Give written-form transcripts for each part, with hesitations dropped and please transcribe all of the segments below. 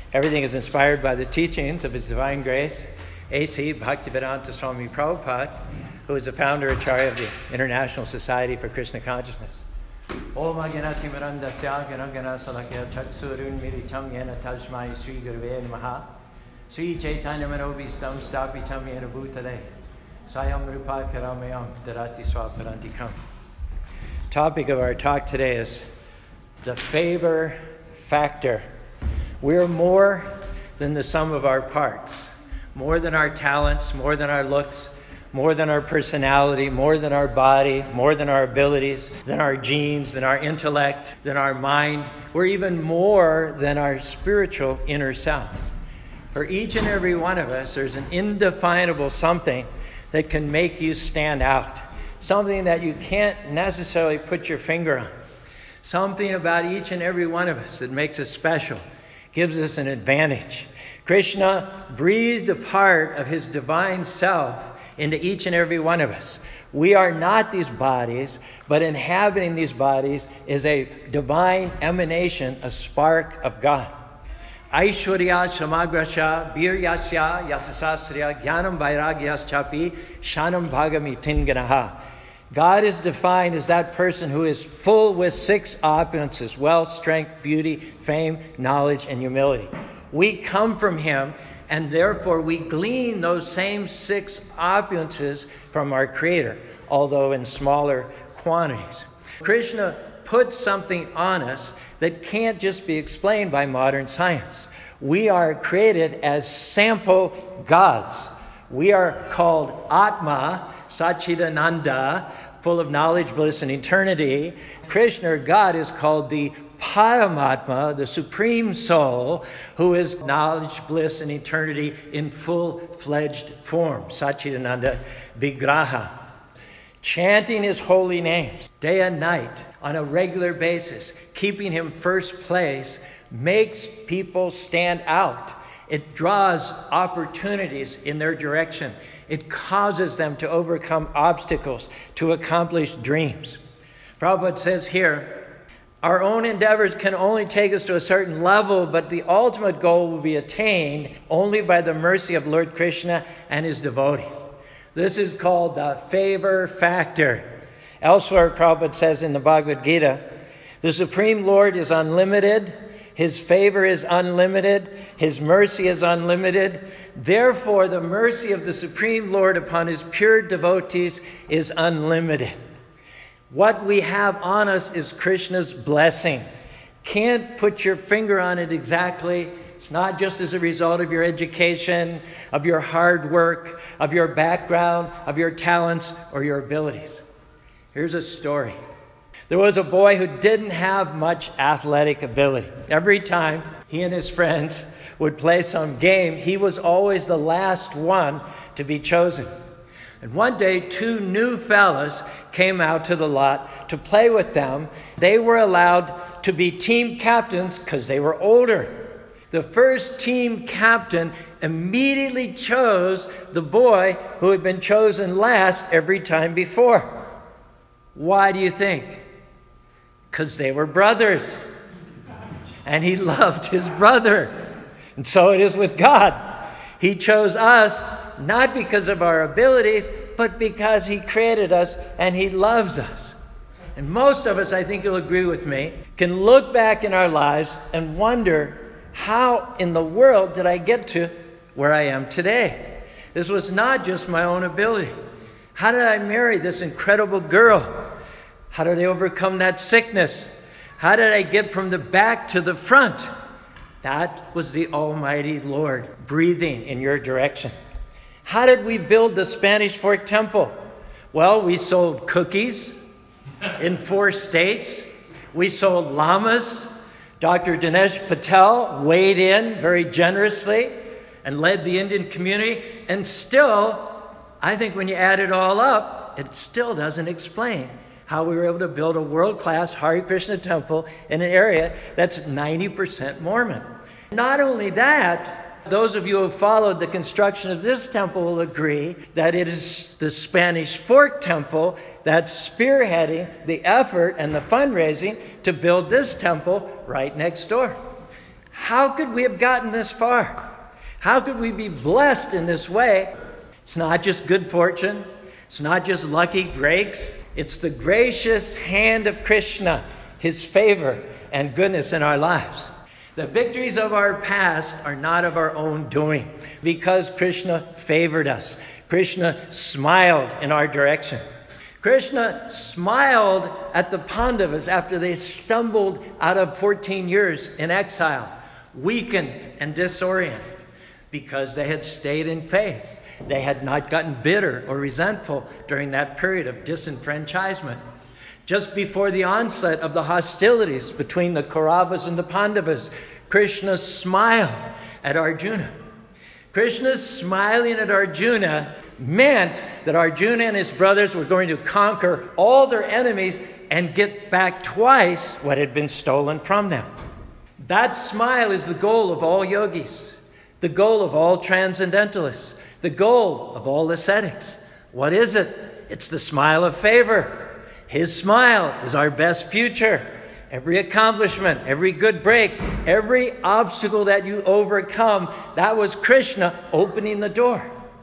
Everything is inspired by the teachings of His Divine Grace, A.C. Bhaktivedanta Swami Prabhupada, who is the founder Acharya of the International Society for Krishna Consciousness. Om Aganati Mirandasya Ganagana Salakya Chaksurun Miritam Yena Tajmai Sri Gurve Namaha Sri Chaitanya Manobhistam Stapitam Yena Bhutale Sayam Rupa Karamayam Darati Swaparantikam. Topic of our talk today is the favor factor. We're more than the sum of our parts, more than our talents, more than our looks, more than our personality, more than our body, more than our abilities, than our genes, than our intellect, than our mind. We're even more than our spiritual inner selves. For each and every one of us, there's an indefinable something that can make you stand out, something that you can't necessarily put your finger on, something about each and every one of us that makes us special, gives us an advantage. Krishna breathed a part of His divine self into each and every one of us. We are not these bodies, but inhabiting these bodies is a divine emanation, a spark of God. Aishwarya Samagrasha Biryasya Yasasasriya Jnanam Vairagyas Chapi Shanam Bhagami Tinganaha. God is defined as that person who is full with 6 opulences: wealth, strength, beauty, fame, knowledge, and humility. We come from Him, and therefore we glean those same 6 opulences from our Creator, although in smaller quantities. Krishna puts something on us that can't just be explained by modern science. We are created as sample gods. We are called Atma, Satchidananda, full of knowledge, bliss, and eternity. Krishna, or God, is called the Paramatma, the Supreme Soul, who is knowledge, bliss, and eternity in full-fledged form. Satchidananda Vigraha. Chanting His holy names day and night on a regular basis, keeping Him first place, makes people stand out. It draws opportunities in their direction. It causes them to overcome obstacles, to accomplish dreams. Prabhupada says here, our own endeavors can only take us to a certain level, but the ultimate goal will be attained only by the mercy of Lord Krishna and His devotees. This is called the favor factor. Elsewhere, Prabhupada says in the Bhagavad Gita, the Supreme Lord is unlimited, His favor is unlimited, His mercy is unlimited. Therefore, the mercy of the Supreme Lord upon His pure devotees is unlimited. What we have on us is Krishna's blessing. Can't put your finger on it exactly. It's not just as a result of your education, of your hard work, of your background, of your talents, or your abilities. Here's a story. There was a boy who didn't have much athletic ability. Every time he and his friends would play some game, he was always the last one to be chosen. And one day, 2 new fellas came out to the lot to play with them. They were allowed to be team captains because they were older. The first team captain immediately chose the boy who had been chosen last every time before. Why do you think? Because they were brothers. And he loved his brother. And so it is with God. He chose us not because of our abilities, but because He created us and He loves us. And most of us, I think you'll agree with me, can look back in our lives and wonder, how in the world did I get to where I am today? This was not just my own ability. How did I marry this incredible girl? How did I overcome that sickness? How did I get from the back to the front? That was the Almighty Lord breathing in your direction. How did we build the Spanish Fork Temple? Well, we sold cookies in 4 states. We sold llamas. Dr. Dinesh Patel weighed in very generously and led the Indian community. And still, I think when you add it all up, it still doesn't explain how we were able to build a world-class Hare Krishna temple in an area that's 90% Mormon. Not only that, those of you who have followed the construction of this temple will agree that it is the Spanish Fork Temple that's spearheading the effort and the fundraising to build this temple right next door. How could we have gotten this far? How could we be blessed in this way? It's not just good fortune. It's not just lucky breaks. It's the gracious hand of Krishna, his favor and goodness in our lives. The victories of our past are not of our own doing, because Krishna favored us. Krishna smiled in our direction. Krishna smiled at the Pandavas after they stumbled out of 14 years in exile, weakened and disoriented, because they had stayed in faith. They had not gotten bitter or resentful during that period of disenfranchisement. Just before the onset of the hostilities between the Kauravas and the Pandavas, Krishna smiled at Arjuna. Krishna's smiling at Arjuna meant that Arjuna and his brothers were going to conquer all their enemies and get back twice what had been stolen from them. That smile is the goal of all yogis, the goal of all transcendentalists, the goal of all ascetics. What is it? It's the smile of favor. His smile is our best future. Every accomplishment, every good break, every obstacle that you overcome, that was Krishna opening the door.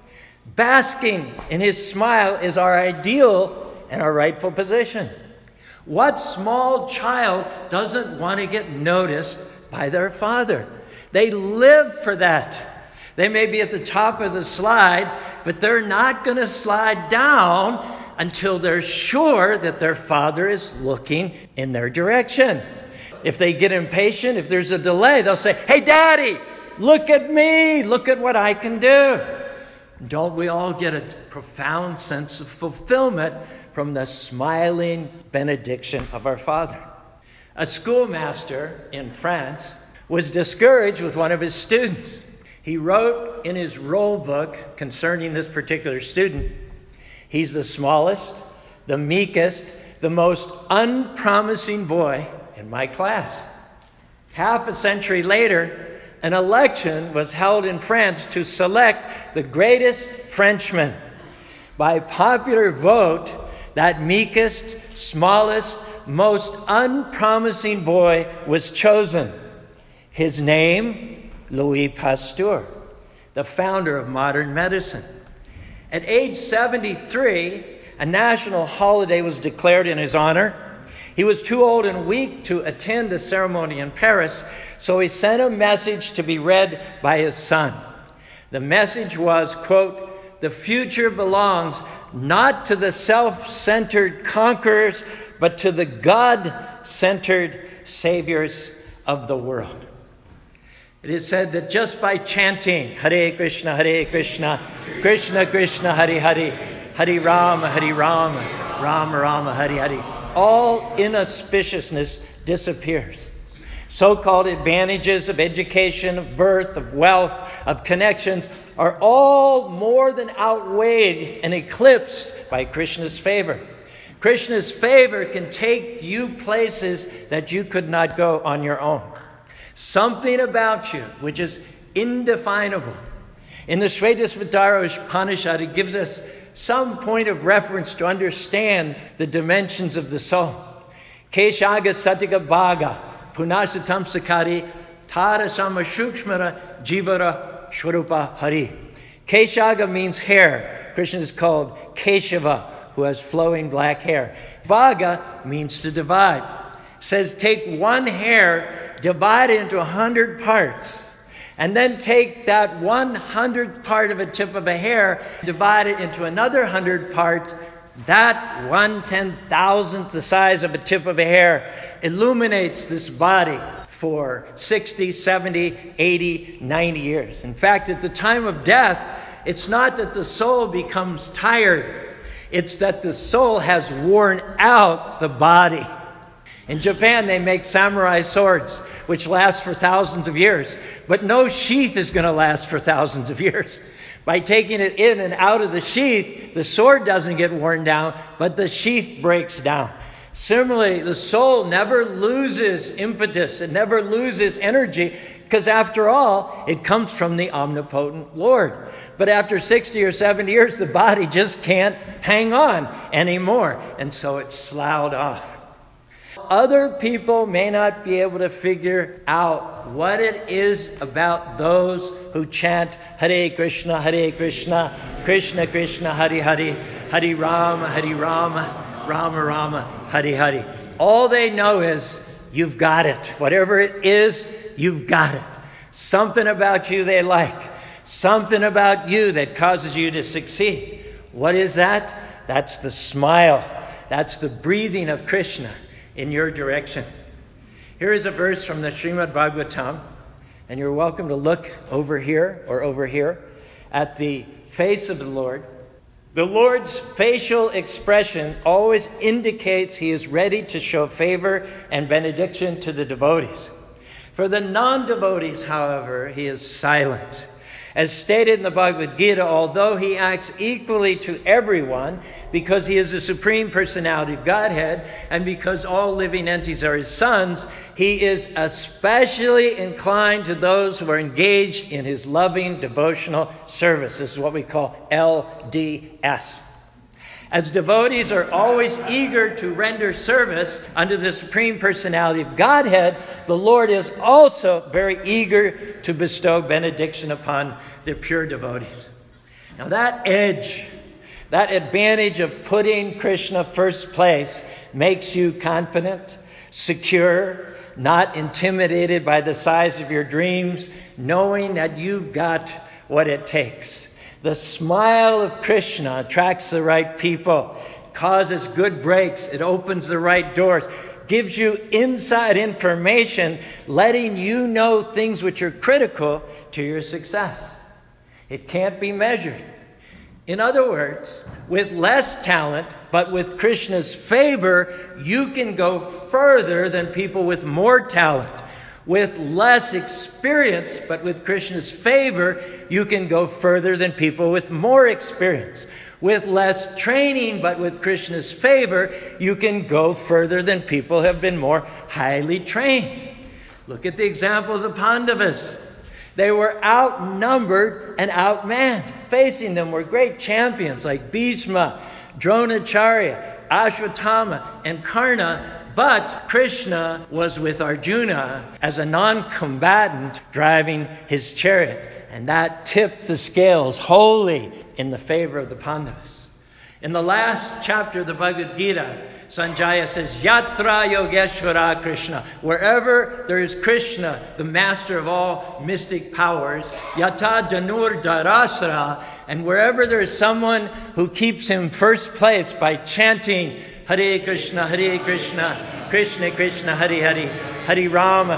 Basking in his smile is our ideal and our rightful position. What small child doesn't want to get noticed by their father? They live for that. They may be at the top of the slide, but they're not going to slide down until they're sure that their father is looking in their direction. If they get impatient, if there's a delay, they'll say, "Hey, Daddy, look at me. Look at what I can do." Don't we all get a profound sense of fulfillment from the smiling benediction of our Father? A schoolmaster in France was discouraged with one of his students. He wrote in his roll book concerning this particular student, "He's the smallest, the meekest, the most unpromising boy in my class." Half a century later, an election was held in France to select the greatest Frenchman. By popular vote, that meekest, smallest, most unpromising boy was chosen. His name, Louis Pasteur, the founder of modern medicine. At age 73, a national holiday was declared in his honor. He was too old and weak to attend the ceremony in Paris, so he sent a message to be read by his son. The message was, quote, "The future belongs not to the self-centered conquerors, but to the God-centered saviors of the world." It is said that just by chanting Hare Krishna, Krishna Krishna, Hare Hare, Hare Rama, Rama Rama, Hare Hare, all inauspiciousness disappears. So-called advantages of education, of birth, of wealth, of connections are all more than outweighed and eclipsed by Krishna's favor. Krishna's favor can take you places that you could not go on your own. Something about you which is indefinable. In the Shvetashvatara Upanishad, it gives us some point of reference to understand the dimensions of the soul. Keshaga Satika Bhaga, Punasatam Sakari, Tara Sama Shukshmara, Jivara Shwarupa Hari. Keshaga means hair. Krishna is called Keshava, who has flowing black hair. Bhaga means to divide. It says take one hair, divide it into 100 parts. And then take that 100th part of a tip of a hair, divide it into another 100 parts. That 1/10,000th the size of a tip of a hair illuminates this body for 60, 70, 80, 90 years. In fact, at the time of death, it's not that the soul becomes tired. It's that the soul has worn out the body. In Japan, they make samurai swords, which last for thousands of years. But no sheath is going to last for thousands of years. By taking it in and out of the sheath, the sword doesn't get worn down, but the sheath breaks down. Similarly, the soul never loses impetus. It never loses energy, because after all, it comes from the omnipotent Lord. But after 60 or 70 years, the body just can't hang on anymore. And so it's sloughed off. other people may not be able to figure out what it is about those who chant Hare Krishna, Krishna Krishna, Hare Hare, Hare Rama, Rama Rama, Hare Hare. All they know is, you've got it. Whatever it is, you've got it. Something about you they like. Something about you that causes you to succeed. What is that? That's the smile. That's the breathing of Krishna in your direction. Here is a verse from the Srimad Bhagavatam, and you're welcome to look over here or over here at the face of the Lord. The Lord's facial expression always indicates he is ready to show favor and benediction to the devotees. For the non-devotees, however, he is silent. As stated in the Bhagavad Gita, although he acts equally to everyone, because he is the Supreme Personality of Godhead, and because all living entities are his sons, he is especially inclined to those who are engaged in his loving devotional service. This is what we call LDS. As devotees are always eager to render service unto the Supreme Personality of Godhead, the Lord is also very eager to bestow benediction upon the pure devotees. Now that edge, that advantage of putting Krishna first place makes you confident, secure, not intimidated by the size of your dreams, knowing that you've got what it takes. The smile of Krishna attracts the right people, causes good breaks, it opens the right doors, gives you inside information, letting you know things which are critical to your success. It can't be measured. In other words, with less talent, but with Krishna's favor, you can go further than people with more talent. With less experience, but with Krishna's favor, you can go further than people with more experience. With less training, but with Krishna's favor, you can go further than people who have been more highly trained. Look at the example of the Pandavas. They were outnumbered and outmanned. Facing them were great champions like Bhishma, Dronacharya, Ashwatthama, and Karna. But Krishna was with Arjuna as a non-combatant driving his chariot. And that tipped the scales wholly in the favor of the Pandavas. In the last chapter of the Bhagavad Gita, Sanjaya says, Yatra Yogeshwara Krishna. Wherever there is Krishna, the master of all mystic powers, Yata Dhanur Dharasara. And wherever there is someone who keeps him first place by chanting Hare Krishna, Krishna Krishna, Hare Hare, Hare Rama,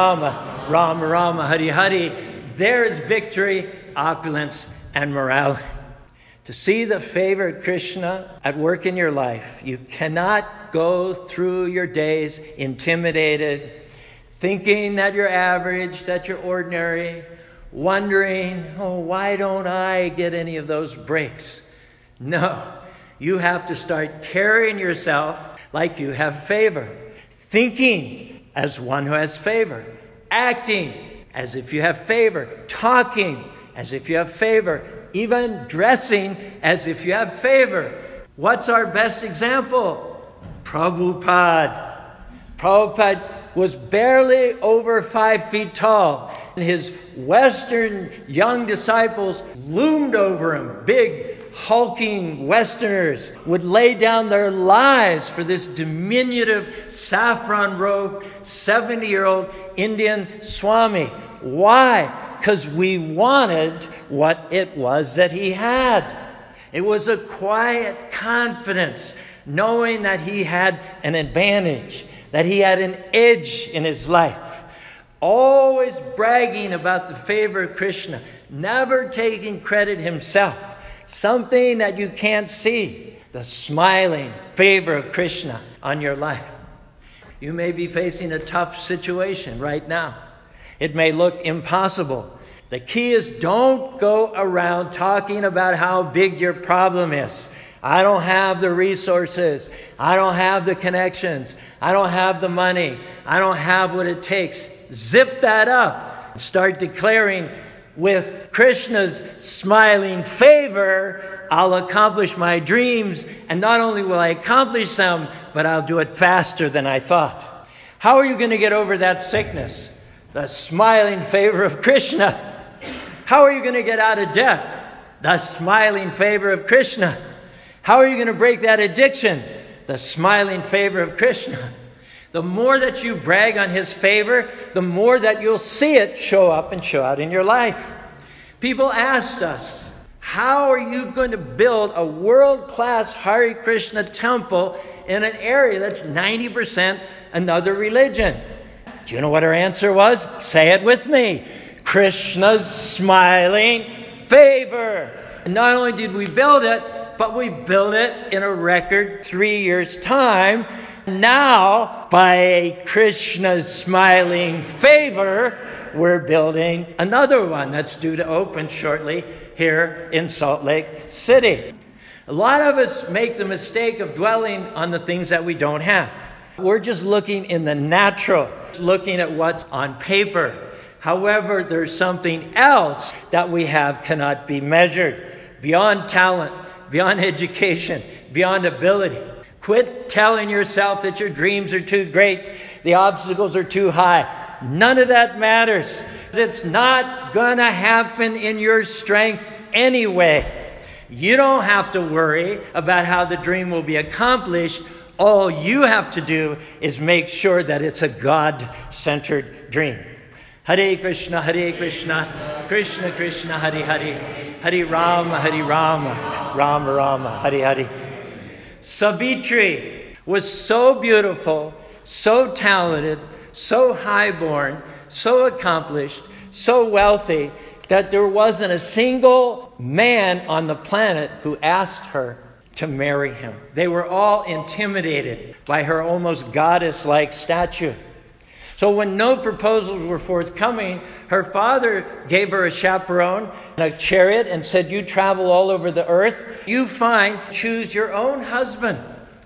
Rama Rama, Hare Hare. There is victory, opulence, and morality. To see the favor of Krishna at work in your life, you cannot go through your days intimidated, thinking that you're average, that you're ordinary, wondering, oh, why don't I get any of those breaks? No. You have to start carrying yourself like you have favor. Thinking as one who has favor. Acting as if you have favor. Talking as if you have favor. Even dressing as if you have favor. What's our best example? Prabhupada. Prabhupada was barely over 5 feet tall. His Western young disciples loomed over him. Big, hulking Westerners would lay down their lives for this diminutive saffron-robed 70-year-old Indian Swami. Why? Because we wanted what it was that he had. It was a quiet confidence, knowing that he had an advantage, that he had an edge in his life. Always bragging about the favor of Krishna, never taking credit himself. Something that you can't see, the smiling favor of Krishna on your life. You may be facing a tough situation right now. It may look impossible. The key is don't go around talking about how big your problem is. I don't have the resources. I don't have the connections. I don't have the money. I don't have what it takes. Zip that up and start declaring with Krishna's smiling favor, I'll accomplish my dreams. And not only will I accomplish them, but I'll do it faster than I thought. How are you going to get over that sickness? The smiling favor of Krishna. How are you going to get out of debt? The smiling favor of Krishna. How are you going to break that addiction? The smiling favor of Krishna. The more that you brag on his favor, the more that you'll see it show up and show out in your life. People asked us, how are you going to build a world-class Hare Krishna temple in an area that's 90% another religion? Do you know what our answer was? Say it with me. Krishna's smiling favor. And not only did we build it, but we built it in a record 3 years' time. Now, by Krishna's smiling favor, we're building another one that's due to open shortly here in Salt Lake City. A lot of us make the mistake of dwelling on the things that we don't have. We're just looking in the natural, looking at what's on paper. However, there's something else that we have cannot be measured. Beyond talent, beyond education, beyond ability. Quit telling yourself that your dreams are too great, the obstacles are too high. None of that matters. It's not going to happen in your strength anyway. You don't have to worry about how the dream will be accomplished. All you have to do is make sure that it's a God-centered dream. Hare Krishna, Krishna Krishna, Hare Hare, Hare Rama, Rama Rama, Hare Hare. Savitri was so beautiful, so talented, so highborn, so accomplished, so wealthy, that there wasn't a single man on the planet who asked her to marry him. They were all intimidated by her almost goddess-like stature. So when no proposals were forthcoming, her father gave her a chaperone and a chariot and said, you travel all over the earth. You choose your own husband.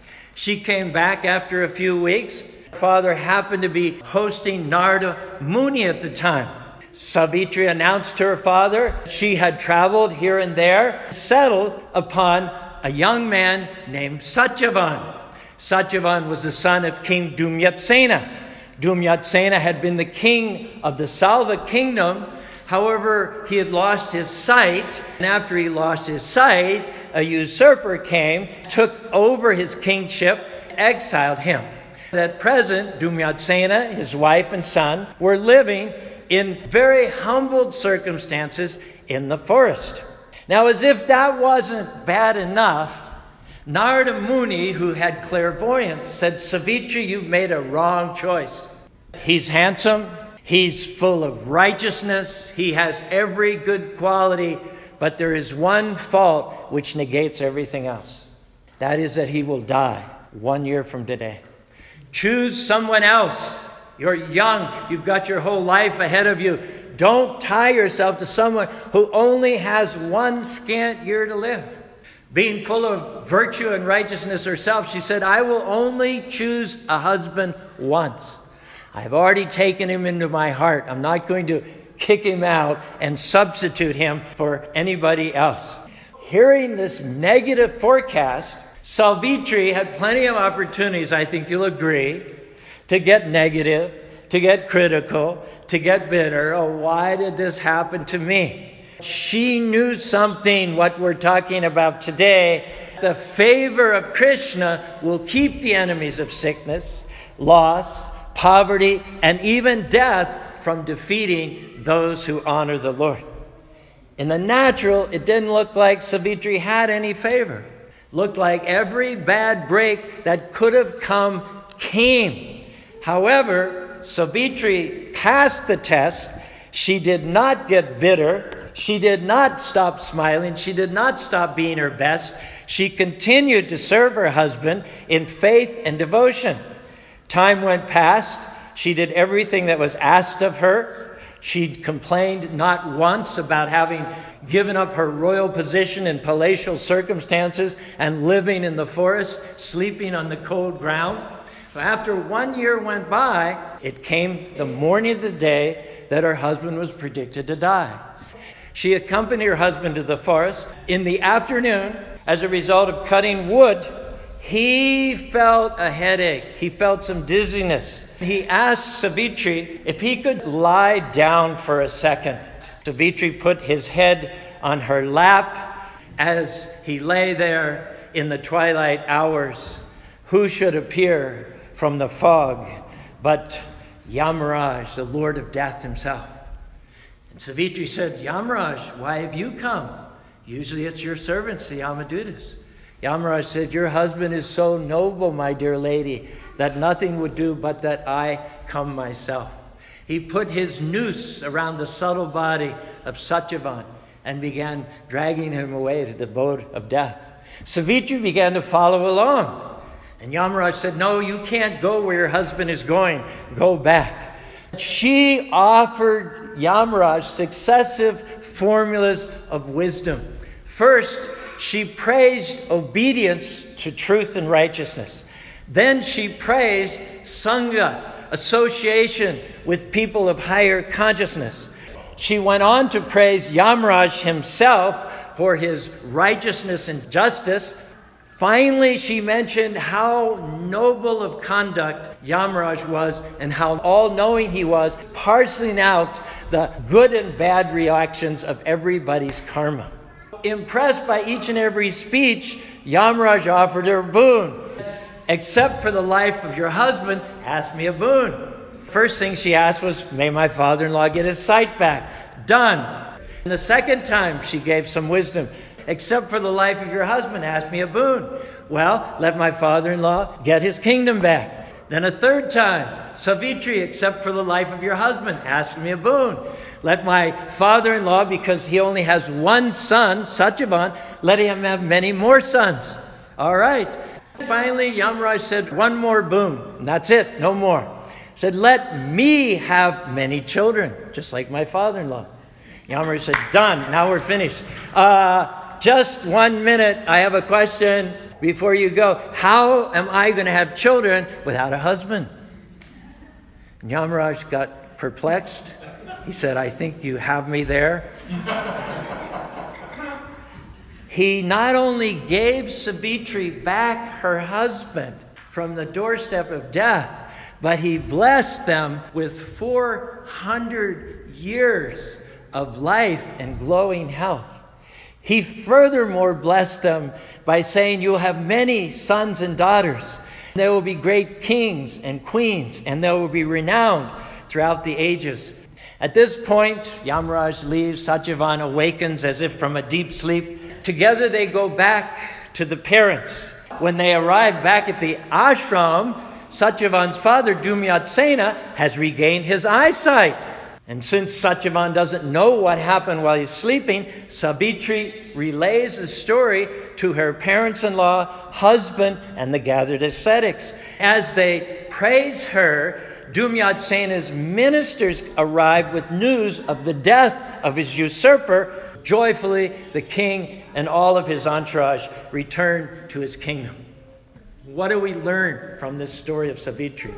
She came back after a few weeks. Her father happened to be hosting Narada Muni at the time. Savitri announced to her father she had traveled here and there, settled upon a young man named Satyavan. Satyavan was the son of King Dumyatsena. Dumyatsena had been the king of the Salva kingdom. However, he had lost his sight. And after he lost his sight, a usurper came, took over his kingship, exiled him. At present, Dumyatsena, his wife and son, were living in very humbled circumstances in the forest. Now, as if that wasn't bad enough, Narada Muni, who had clairvoyance, said, Savitri, you've made a wrong choice. He's handsome. He's full of righteousness. He has every good quality. But there is one fault which negates everything else. That is that he will die 1 year from today. Choose someone else. You're young. You've got your whole life ahead of you. Don't tie yourself to someone who only has 1 scant year to live. Being full of virtue and righteousness herself, she said, I will only choose a husband once. I've already taken him into my heart. I'm not going to kick him out and substitute him for anybody else. Hearing this negative forecast, Savitri had plenty of opportunities, I think you'll agree, to get negative, to get critical, to get bitter. Oh, why did this happen to me? She knew something, what we're talking about today. The favor of Krishna will keep the enemies of sickness, loss, poverty, and even death from defeating those who honor the Lord. In the natural, it didn't look like Savitri had any favor. Looked like every bad break that could have come came. However, Savitri passed the test. She did not get bitter. She did not stop smiling. She did not stop being her best. She continued to serve her husband in faith and devotion. Time went past. She did everything that was asked of her. She complained not once about having given up her royal position in palatial circumstances and living in the forest, sleeping on the cold ground. So after 1 year went by, it came the morning of the day that her husband was predicted to die. She accompanied her husband to the forest. In the afternoon, as a result of cutting wood, he felt a headache. He felt some dizziness. He asked Savitri if he could lie down for a second. Savitri put his head on her lap as he lay there in the twilight hours. Who should appear from the fog but Yamaraj, the Lord of Death himself? And Savitri said, Yamaraj, why have you come? Usually it's your servants, the Yamadutas. Yamaraj said, your husband is so noble, my dear lady, that nothing would do but that I come myself. He put his noose around the subtle body of Satyavan and began dragging him away to the abode of death. Savitri began to follow along. And Yamaraj said, no, you can't go where your husband is going. Go back. She offered Yamaraj successive formulas of wisdom. First, she praised obedience to truth and righteousness. Then she praised Sangha, association with people of higher consciousness. She went on to praise Yamaraj himself for his righteousness and justice. Finally, she mentioned how noble of conduct Yamaraj was and how all-knowing he was, parsing out the good and bad reactions of everybody's karma. Impressed by each and every speech, Yamaraj offered her a boon. Except for the life of your husband, ask me a boon. First thing she asked was, may my father-in-law get his sight back. Done. And the second time she gave some wisdom. Except for the life of your husband, ask me a boon. Well, let my father-in-law get his kingdom back. Then a third time, Savitri, except for the life of your husband, ask me a boon. Let my father-in-law, because he only has one son, Satyavan, let him have many more sons. All right. Finally, Yamaraj said, one more boon. And that's it, no more. He said, let me have many children, just like my father-in-law. Yamaraj said, done. Now we're finished. Just 1 minute. I have a question before you go. How am I going to have children without a husband? And Yamaraj got perplexed. He said, I think you have me there. He not only gave Savitri back her husband from the doorstep of death, but he blessed them with 400 years of life and glowing health. He furthermore blessed them by saying, you'll have many sons and daughters. There will be great kings and queens, and they will be renowned throughout the ages. At this point, Yamaraj leaves. Satyavan awakens as if from a deep sleep. Together they go back to the parents. When they arrive back at the ashram, Satyavan's father, Dumyatsena, has regained his eyesight. And since Satyavan doesn't know what happened while he's sleeping, Savitri relays the story to her parents-in-law, husband, and the gathered ascetics. As they praise her, Dumyatsena's ministers arrive with news of the death of his usurper. Joyfully, the king and all of his entourage return to his kingdom. What do we learn from this story of Savitri?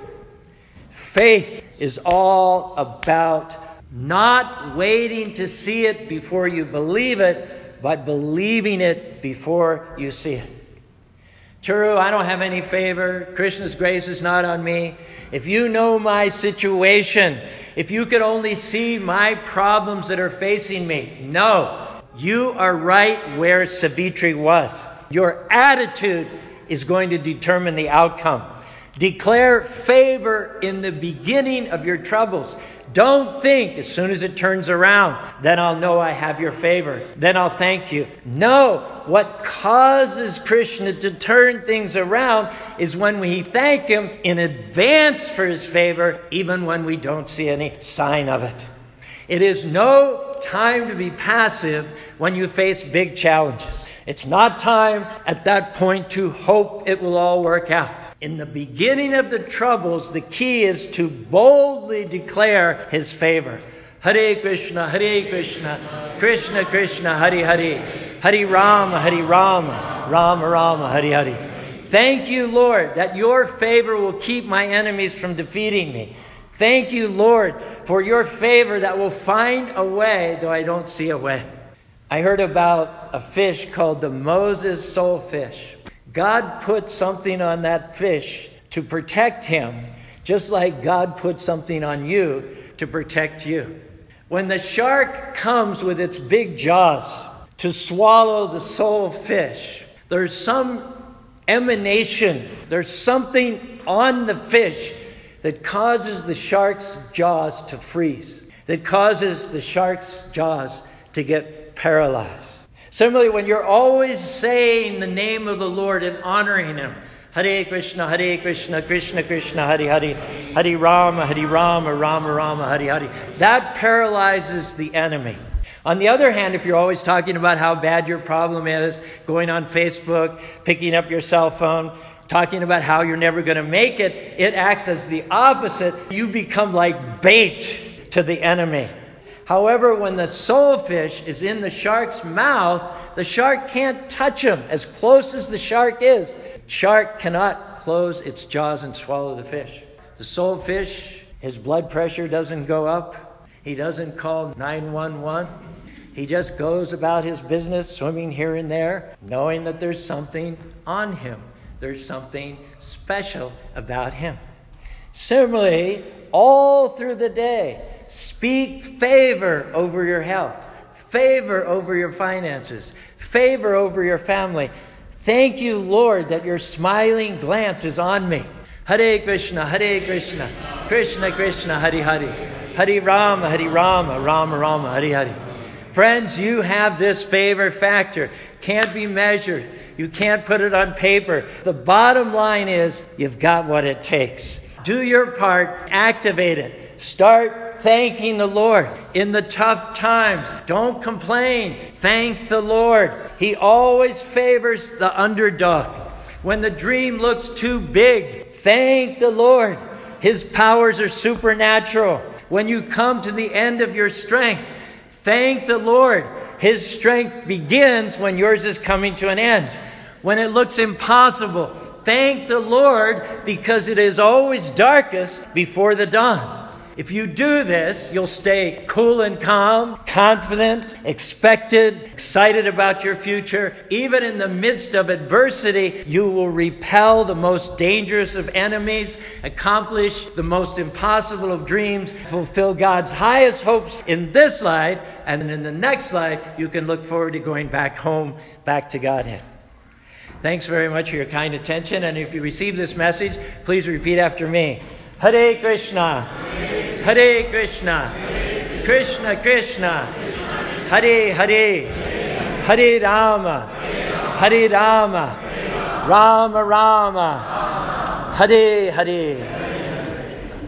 Faith is all about not waiting to see it before you believe it, but believing it before you see it. Churu, I don't have any favor. Krishna's grace is not on me. If you know my situation, if you could only see my problems that are facing me, no, you are right where Savitri was. Your attitude is going to determine the outcome. Declare favor in the beginning of your troubles. Don't think as soon as it turns around, then I'll know I have your favor. Then I'll thank you. No, what causes Krishna to turn things around is when we thank him in advance for his favor, even when we don't see any sign of it. It is no time to be passive when you face big challenges. It's not time at that point to hope it will all work out. In the beginning of the troubles, the key is to boldly declare his favor. Hare Krishna, Krishna Krishna, Hare Hare, Hare Rama, Rama Rama, Hare Hare. Thank you, Lord, that your favor will keep my enemies from defeating me. Thank you, Lord, for your favor that will find a way, though I don't see a way. I heard about a fish called the Moses soulfish. God put something on that fish to protect him, just like God put something on you to protect you. When the shark comes with its big jaws to swallow the soulfish, there's some emanation, there's something on the fish that causes the shark's jaws to freeze, that causes the shark's jaws to get paralyzed. Similarly, when you're always saying the name of the Lord and honoring him, Hare Krishna, Krishna Krishna, Hare Hare, Hare Rama, Rama Rama, Hare Hare, that paralyzes the enemy. On the other hand, if you're always talking about how bad your problem is, going on Facebook, picking up your cell phone, talking about how you're never going to make it, it acts as the opposite. You become like bait to the enemy. However, when the soulfish is in the shark's mouth, the shark can't touch him. As close as the shark is, shark cannot close its jaws and swallow the fish. The soulfish, his blood pressure doesn't go up. He doesn't call 911. He just goes about his business, swimming here and there, knowing that there's something on him. There's something special about him. Similarly, all through the day, speak favor over your health, favor over your finances, favor over your family. Thank you, Lord, that your smiling glance is on me. Hare Krishna, Krishna Krishna, Hare Hare, Hare Rama, Rama Rama, Hare Hare. Friends, you have this favor factor. Can't be measured. You can't put it on paper. The bottom line is you've got what it takes. Do your part. Activate it. Start thanking the Lord in the tough times. Don't complain. Thank the Lord. He always favors the underdog. When the dream looks too big, thank the Lord. His powers are supernatural. When you come to the end of your strength, thank the Lord. His strength begins when yours is coming to an end. When it looks impossible, thank the Lord, because it is always darkest before the dawn. If you do this, you'll stay cool and calm, confident, expected, excited about your future. Even in the midst of adversity, you will repel the most dangerous of enemies, accomplish the most impossible of dreams, fulfill God's highest hopes in this life, and in the next life, you can look forward to going back home, back to Godhead. Thanks very much for your kind attention, and if you receive this message, please repeat after me. Hare Krishna, Hare Krishna, Krishna Krishna, Hare Hare, Hare Rama, Rama Rama, Hare Hare.